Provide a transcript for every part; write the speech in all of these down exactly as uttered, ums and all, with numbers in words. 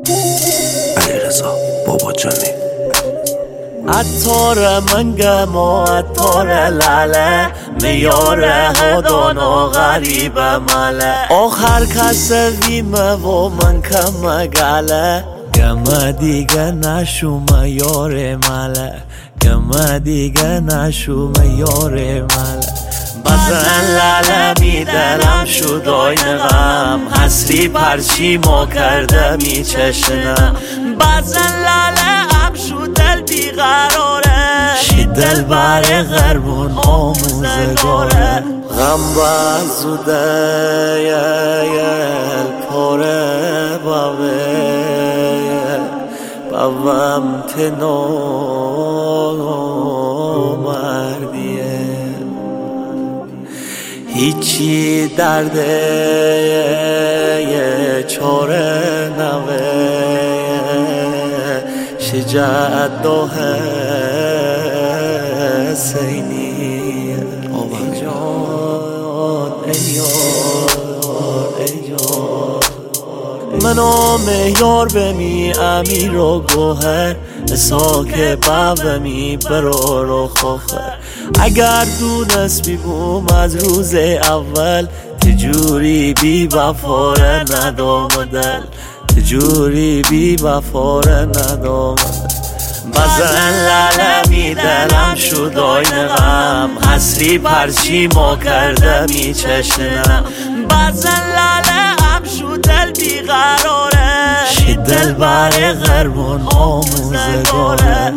علیرضا باباجانی. عطار منگم و عطار لاله، میاره هدان و غریب ماله. آخر کس ویمه و من کم گله، گم دیگه نشوم یار ماله، گم دیگه نشوم یار ماله. بزن لاله می دلم شد آین غم، حسری پرچی ما کرده می چشنم. بزن لاله ام شد دل بیقراره، شی دل بر غربون آموزگاره. غم بزوده یل پاره باوه باوم تنو مردیه. هیچی درده یه چاره نوه، شجاعت دو حسینی. ای جان ای یار ای جان، منو مهیار بمی امیر و گوهر، ساک بابمی برو رو خوخر. اگر دونست بیبوم از روز اول، تجوری بی وفاره ندام دل، تجوری بی وفاره ندام دل. بزن لاله می دلم شد آین غم، حسری پرچی ما کرده می چشنم. بزن لاله ام شد دل بیقراره، شی دل بر غربون آموزگاره.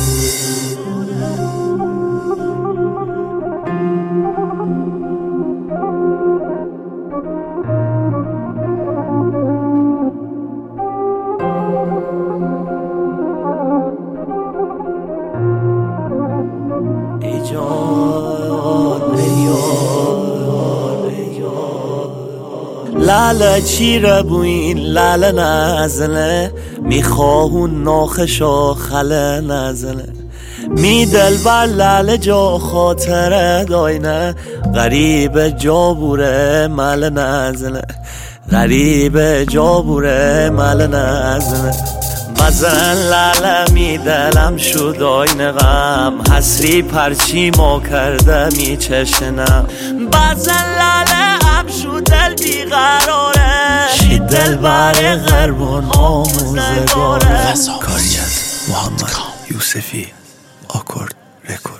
لاله چیره بوین لاله نزنه، میخواهون ناخشا خله نزنه. می دل بر لاله جا خاطره داینه، غریب جا بوره مل نزنه، غریب جا بوره مل نزنه. بزن لاله می دلم شد آین غم، حسری پرچی ما کرده می چشنم. بزن لاله ام شد دل بیقراره، شی دل بر غربون آموزگاره. کاری از محمد یوسفی، آکورد رکورد.